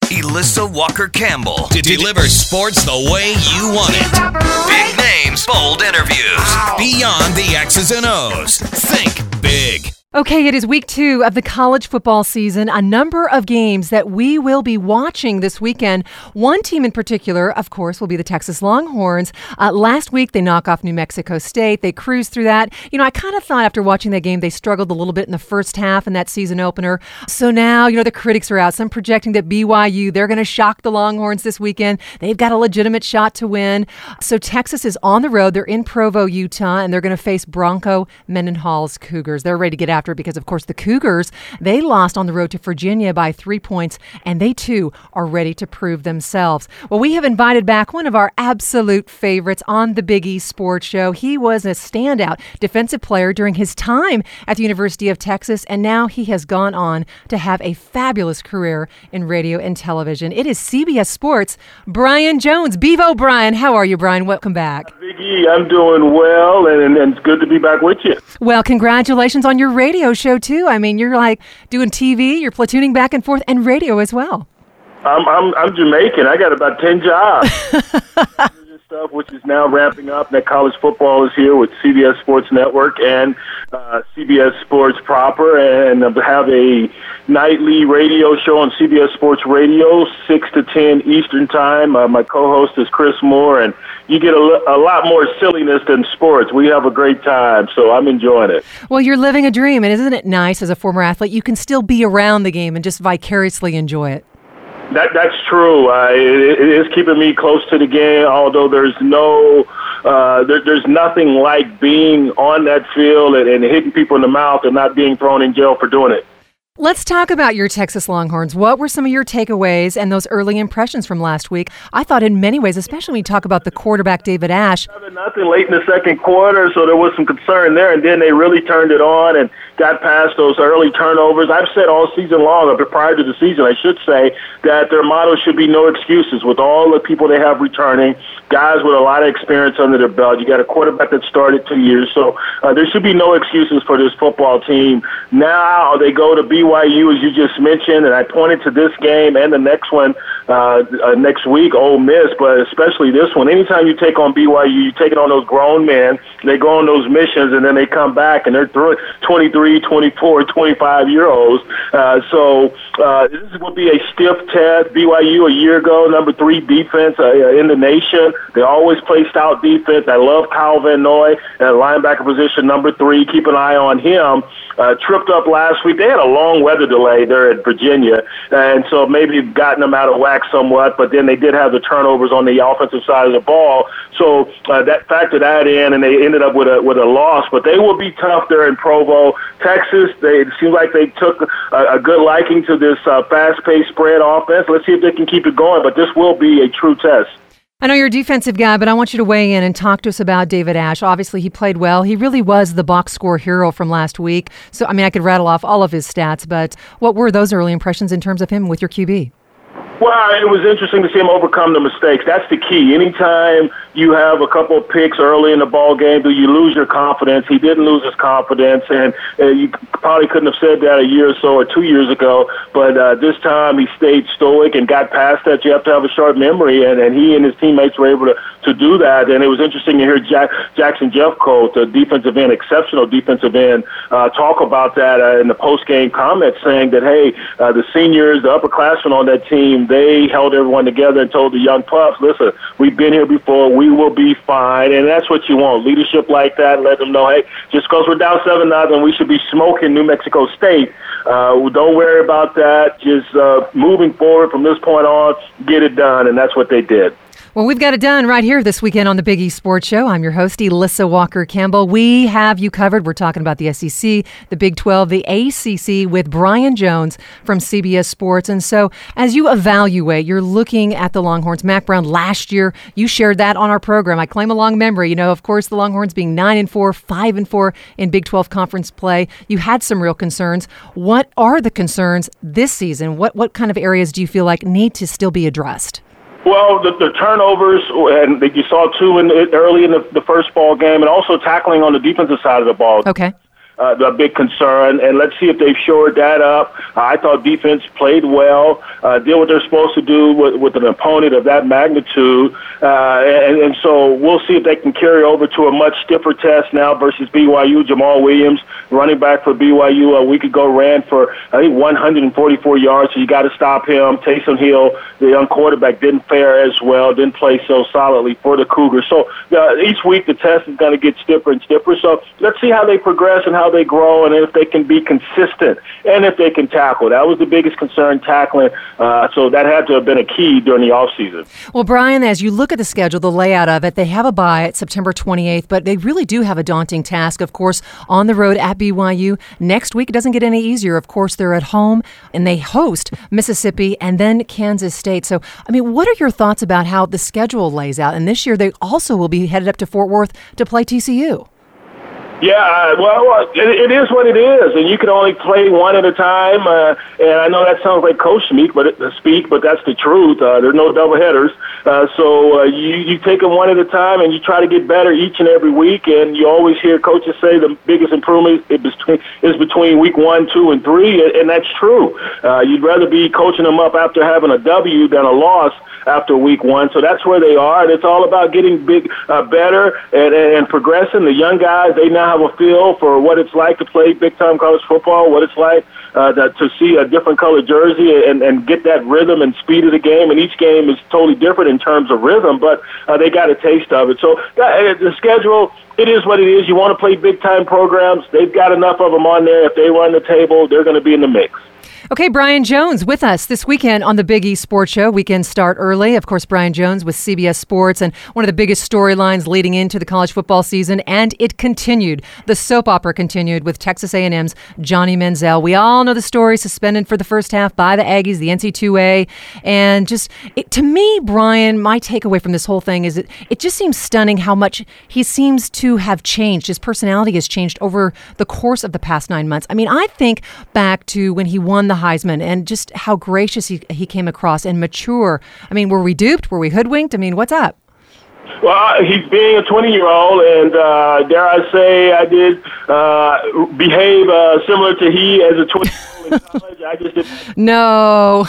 Elissa Walker-Campbell to deliver sports the way you want it. Big names, bold interviews. Beyond the X's and O's. Think big. Okay, it is week 2 of the college football season. A number of games that we will be watching this weekend. One team in particular, of course, will be the Texas Longhorns. Last week, they knock off New Mexico State. They cruised through that. You know, I kind of thought after watching that game, they struggled a little bit in the first half in that season opener. So now, you know, the critics are out. Some projecting that BYU, they're going to shock the Longhorns this weekend. They've got a legitimate shot to win. So Texas is on the road. They're in Provo, Utah, and they're going to face Bronco Mendenhall's Cougars. They're ready to get after because, of course, the Cougars, they lost on the road to Virginia by 3 points, and they, too, are ready to prove themselves. Well, we have invited back one of our absolute favorites on the Big East Sports Show. He was a standout defensive player during his time at the University of Texas, and now he has gone on to have a fabulous career in radio and television. It is CBS Sports' Brian Jones. Bevo Brian, how are you, Brian? Welcome back. Big E, I'm doing well, and it's good to be back with you. Well, congratulations on your radio show too. I mean, you're like doing TV, you're platooning back and forth, and radio as well. I'm Jamaican. I got about 10 jobs. Stuff which is now ramping up. That college football is here with CBS Sports Network and CBS Sports proper, and have a nightly radio show on CBS Sports Radio, 6 to 10 Eastern Time. My co-host is Chris Moore, and you get a lot more silliness than sports. We have a great time, so I'm enjoying it. Well, you're living a dream, and isn't it nice as a former athlete? You can still be around the game and just vicariously enjoy it. That's true. It is keeping me close to the game, although there's nothing like being on that field and hitting people in the mouth and not being thrown in jail for doing it. Let's talk about your Texas Longhorns. What were some of your takeaways and those early impressions from last week? I thought in many ways, especially when you talk about the quarterback, David Ash. Nothing late in the second quarter, so there was some concern there, and then they really turned it on and got past those early turnovers. I've said all season long, prior to the season, I should say, that their motto should be no excuses with all the people they have returning, guys with a lot of experience under their belt. You got a quarterback that started 2 years, so there should be no excuses for this football team. Now they go to BYU, as you just mentioned, and I pointed to this game and the next one next week, Ole Miss, but especially this one. Anytime you take on BYU, you take it on those grown men. They go on those missions, and then they come back, and they're 23, 24, 25-year-olds. So this will be a stiff test. BYU a year ago, number 3 defense in the nation. They always play stout defense. I love Kyle Van Noy at linebacker position, number 3. Keep an eye on him. Tripped up last week. They had a long weather delay there at Virginia, and so maybe gotten them out of whack somewhat, but then they did have the turnovers on the offensive side of the ball. So that factored that in, and they ended up with a loss. But they will be tough there in Provo. Texas, it seems like they took a good liking to this fast-paced spread offense. Let's see if they can keep it going, but this will be a true test. I know you're a defensive guy, but I want you to weigh in and talk to us about David Ash. Obviously, he played well. He really was the box score hero from last week. So, I mean, I could rattle off all of his stats, but what were those early impressions in terms of him with your QB? Well, it was interesting to see him overcome the mistakes. That's the key. Anytime you have a couple of picks early in the ball game, do you lose your confidence? He didn't lose his confidence, and you probably couldn't have said that a year or so or 2 years ago. But this time he stayed stoic and got past that. You have to have a sharp memory, and he and his teammates were able to do that. And it was interesting to hear Jackson Jeffcoat, the defensive end, exceptional defensive end, talk about that in the post-game comments, saying that, hey, the seniors, the upperclassmen on that team, they held everyone together and told the young pups, listen, we've been here before, we will be fine. And that's what you want, leadership like that. Let them know, hey, just because we're down 7-0, we should be smoking New Mexico State. Don't worry about that. Just moving forward from this point on, get it done. And that's what they did. Well, we've got it done right here this weekend on the Big East Sports Show. I'm your host, Elissa Walker-Campbell. We have you covered. We're talking about the SEC, the Big 12, the ACC with Brian Jones from CBS Sports. And so as you evaluate, you're looking at the Longhorns. Mack Brown, last year, you shared that on our program. I claim a long memory. You know, of course, the Longhorns being 9-4, 5-4 in Big 12 conference play. You had some real concerns. What are the concerns this season? What kind of areas do you feel like need to still be addressed? Well, the turnovers, and you saw two early in the first ball game, and also tackling on the defensive side of the ball. Okay. a big concern, and let's see if they've shored that up. I thought defense played well, did what they're supposed to do with an opponent of that magnitude, and so we'll see if they can carry over to a much stiffer test now versus BYU. Jamal Williams, running back for BYU, a week ago ran for, I think, 144 yards, so you got to stop him. Taysom Hill, the young quarterback, didn't fare as well, didn't play so solidly for the Cougars. So each week the test is going to get stiffer and stiffer. So let's see how they progress and how they grow, and if they can be consistent and if they can tackle. That was the biggest concern, tackling. So that had to have been a key during the offseason. Well, Brian, as you look at the schedule, the layout of it, they have a bye at September 28th, but they really do have a daunting task, of course, on the road at BYU. Next week, it doesn't get any easier. Of course, they're at home, and they host Mississippi and then Kansas State. So, I mean, what are your thoughts about how the schedule lays out? And this year, they also will be headed up to Fort Worth to play TCU. Yeah, well, it is what it is, and you can only play one at a time. And I know that sounds like coach speak, but that's the truth. There's no doubleheaders, so you take them one at a time, and you try to get better each and every week. And you always hear coaches say the biggest improvement is between week 1, 2, and 3, and that's true. You'd rather be coaching them up after having a W than a loss after week 1. So that's where they are, and it's all about getting better and progressing. The young guys, they now have a feel for what it's like to play big-time college football, what it's like to see a different colored jersey and get that rhythm and speed of the game. And each game is totally different in terms of rhythm, but they got a taste of it. So the schedule, it is what it is. You want to play big-time programs. They've got enough of them on there. If they run the table, they're going to be in the mix. Okay, Brian Jones with us this weekend on the Big East Sports Show. Weekends start early. Of course, Brian Jones with CBS Sports, and one of the biggest storylines leading into the college football season, and it continued. The soap opera continued with Texas A&M's Johnny Manziel. We all know the story, suspended for the first half by the Aggies, the NC2A, and to me, Brian, my takeaway from this whole thing is it just seems stunning how much he seems to have changed. His personality has changed over the course of the past 9 months. I mean, I think back to when he won the Heisman and just how gracious he came across and mature. I mean, were we duped? Were we hoodwinked? I mean, what's up? Well, he's being a 20-year-old, and dare I say I did behave similar to he as a 20-year-old in college. I just didn't. No.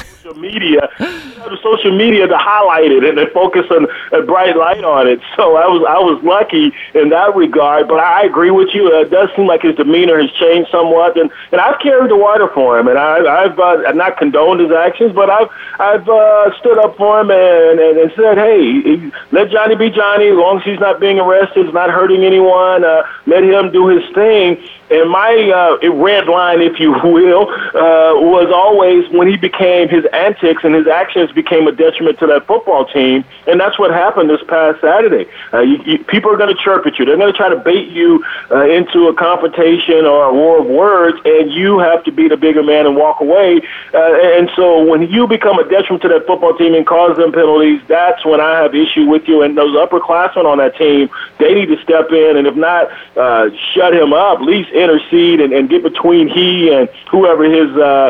Social media to highlight it and to focus on a bright light on it. So I was lucky in that regard. But I agree with you. It does seem like his demeanor has changed somewhat, and I've carried the water for him, and I've not condoned his actions, but I've stood up for him and said, hey, let Johnny be Johnny, as long as he's not being arrested, he's not hurting anyone. Let him do his thing. And my red line, if you will, was always when he became his antics and his actions became a detriment to that football team. And that's what happened this past Saturday. People are going to chirp at you. They're going to try to bait you into a confrontation or a war of words, and you have to be the bigger man and walk away. And so when you become a detriment to that football team and cause them penalties, that's when I have issue with you. And those upperclassmen on that team, they need to step in, and if not, shut him up, at least intercede and get between he and whoever his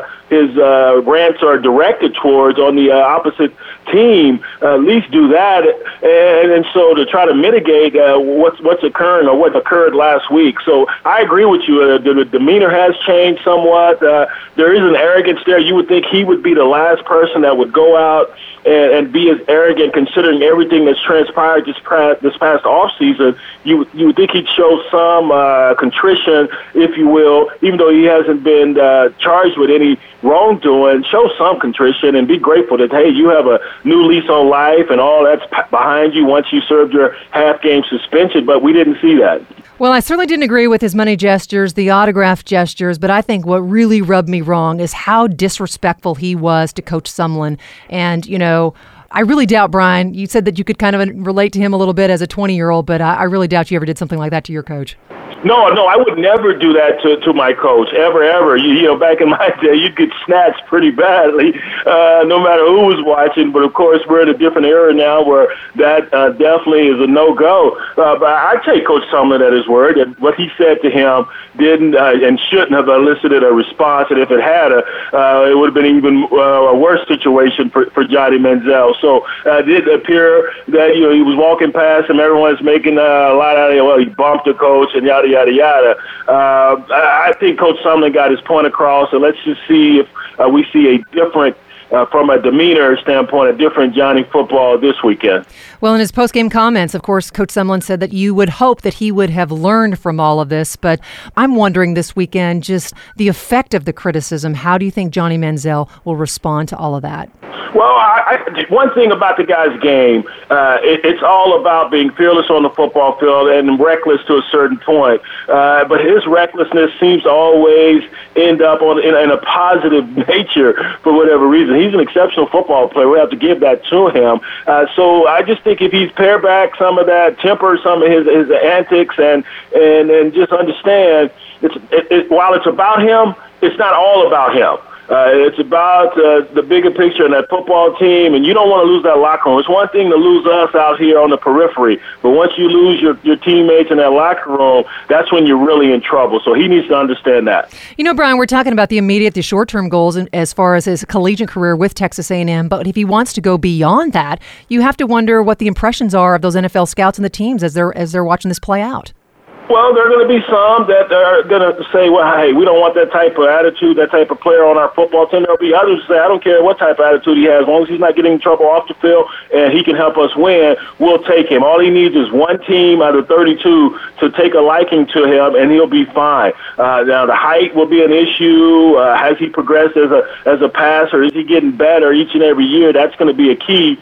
rants are directed towards on the opposite team. At least do that, and so to try to mitigate what's occurring or what occurred last week. So I agree with you. The demeanor has changed somewhat. There is an arrogance there. You would think he would be the last person that would go out and be as arrogant, considering everything that's transpired this past off season. You would think he'd show some contrition, if you will, even though he hasn't been charged with any wrongdoing. Show some contrition and be grateful that, hey, you have a new lease on life and all that's behind you once you served your half-game suspension, but we didn't see that. Well, I certainly didn't agree with his money gestures, the autograph gestures, but I think what really rubbed me wrong is how disrespectful he was to Coach Sumlin. And, you know, I really doubt, Brian, you said that you could kind of relate to him a little bit as a 20-year-old, but I really doubt you ever did something like that to your coach. No, I would never do that to my coach, ever. You know, back in my day, you'd get snatched pretty badly, no matter who was watching. But, of course, we're in a different era now where that definitely is a no-go. But I take Coach Sumlin at his word, and what he said to him didn't and shouldn't have elicited a response. And if it had, it would have been even a worse situation for Johnny Manziel. So it did appear that, you know, he was walking past him. Everyone's making a lot out of it. Well, he bumped the coach and yada, yada, yada. I think Coach Sumlin got his point across, and let's just see if we see a different, from a demeanor standpoint, a different Johnny football this weekend. Well, in his post-game comments, of course, Coach Sumlin said that you would hope that he would have learned from all of this, but I'm wondering this weekend just the effect of the criticism. How do you think Johnny Manziel will respond to all of that? Well, one thing about the guy's game, it's all about being fearless on the football field and reckless to a certain point. But his recklessness seems to always end up in a positive nature for whatever reason. He's an exceptional football player. We have to give that to him. So I just think if he's pare back some of that temper, some of his antics, and just understand, while it's about him, it's not all about him. It's about the bigger picture and that football team, and you don't want to lose that locker room. It's one thing to lose us out here on the periphery, but once you lose your teammates in that locker room, that's when you're really in trouble. So he needs to understand that. You know, Brian, we're talking about the immediate, the short-term goals as far as his collegiate career with Texas A&M, but if he wants to go beyond that, you have to wonder what the impressions are of those NFL scouts and the teams as they're watching this play out. Well, there are going to be some that are going to say, well, hey, we don't want that type of attitude, that type of player on our football team. There will be others who say, I don't care what type of attitude he has. As long as he's not getting in trouble off the field and he can help us win, we'll take him. All he needs is one team out of 32 to take a liking to him, and he'll be fine. Now, the height will be an issue. Has he progressed as a passer? Is he getting better each and every year? That's going to be a key.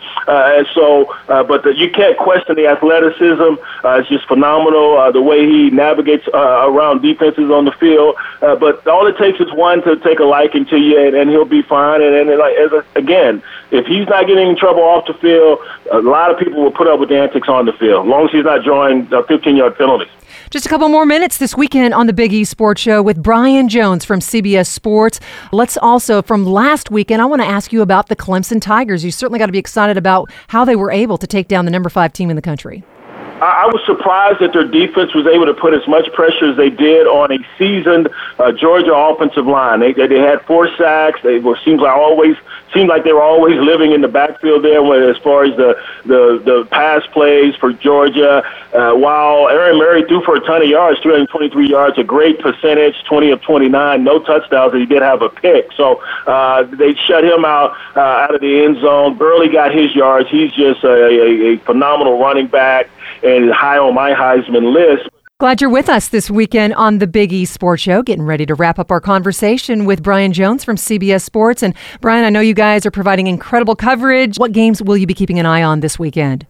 But you can't question the athleticism. It's just phenomenal, the way he navigates around defenses on the field. But all it takes is one to take a liking to you, and he'll be fine. Again, if he's not getting in trouble off the field, a lot of people will put up with the antics on the field, as long as he's not drawing 15-yard penalties. Just a couple more minutes this weekend on the Big E Sports Show with Brian Jones from CBS Sports. Let's also, from last weekend, I want to ask you about the Clemson Tigers. You certainly got to be excited about how they were able to take down the number 5 team in the country. I was surprised that their defense was able to put as much pressure as they did on a seasoned Georgia offensive line. They had 4 sacks. Seemed like they were always living in the backfield there as far as the pass plays for Georgia. While Aaron Murray threw for a ton of yards, 323 yards, a great percentage, 20 of 29, no touchdowns, and he did have a pick. So they shut him out of the end zone. Burley got his yards. He's just a phenomenal running back and high on my Heisman list. Glad you're with us this weekend on the Big E Sports Show. Getting ready to wrap up our conversation with Brian Jones from CBS Sports. And Brian, I know you guys are providing incredible coverage. What games will you be keeping an eye on this weekend?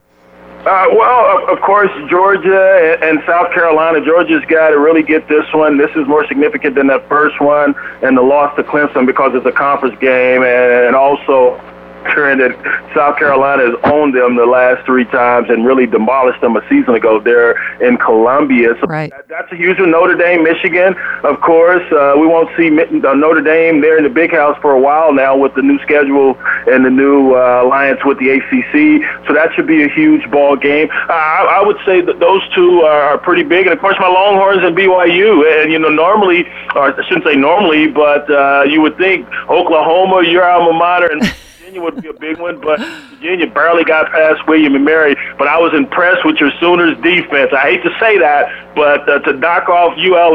Well, of course, Georgia and South Carolina. Georgia's got to really get this one. This is more significant than that first one and the loss to Clemson because it's a conference game, and also that South Carolina has owned them the last 3 times and really demolished them a season ago there in Columbia. So right. That's a huge one. Notre Dame, Michigan, of course. We won't see Notre Dame there in the Big House for a while now with the new schedule and the new alliance with the ACC. So that should be a huge ball game. I would say that those 2 are pretty big. And, of course, my Longhorns and BYU. And, normally, or I shouldn't say normally, but you would think Oklahoma, your alma mater, and Virginia would be a big one, but Virginia barely got past William and Mary. But I was impressed with your Sooners defense. I hate to say that, but to knock off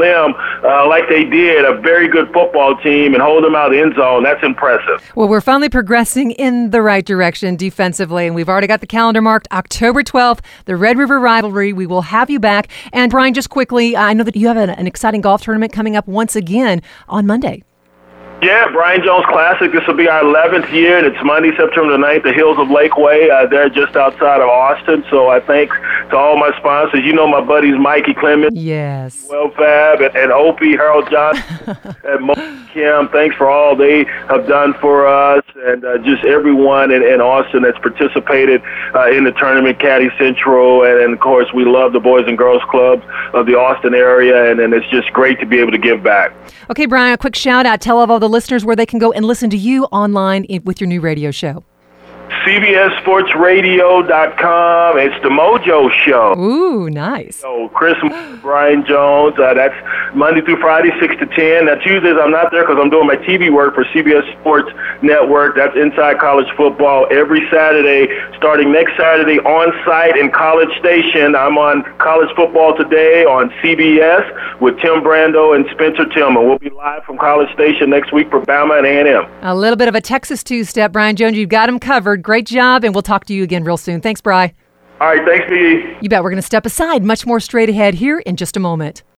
ULM like they did, a very good football team, and hold them out of the end zone, that's impressive. Well, we're finally progressing in the right direction defensively, and we've already got the calendar marked October 12th, the Red River Rivalry. We will have you back. And Brian, just quickly, I know that you have an exciting golf tournament coming up once again on Monday. Yeah, Brian Jones Classic. This will be our 11th year, and it's Monday, September the 9th, the Hills of Lakeway. They're just outside of Austin. So I thank to all my sponsors. You know my buddies Mikey Clemens, yes, Well Fab, and Opie, Harold Johnson, and Mo Kim. Thanks for all they have done for us, and just everyone in Austin that's participated in the tournament, Caddy Central, and of course we love the Boys and Girls Clubs of the Austin area, and it's just great to be able to give back. Okay, Brian, a quick shout out. Tell all the listeners where they can go and listen to you online with your new radio show. CBSSportsRadio.com. It's the Mojo Show. Ooh, nice. So Chris, Brian Jones, that's Monday through Friday, 6 to 10. Now, Tuesdays I'm not there because I'm doing my TV work for CBS Sports Network. That's Inside College Football every Saturday, starting next Saturday on site in College Station. I'm on College Football Today on CBS with Tim Brando and Spencer Tillman. We'll be live from College Station next week for Bama and A&M. A little bit of a Texas two-step, Brian Jones. You've got him covered. Great job, and we'll talk to you again real soon. Thanks, Bri. All right, thanks, Biggie. You bet. We're going to step aside. Much more straight ahead here in just a moment.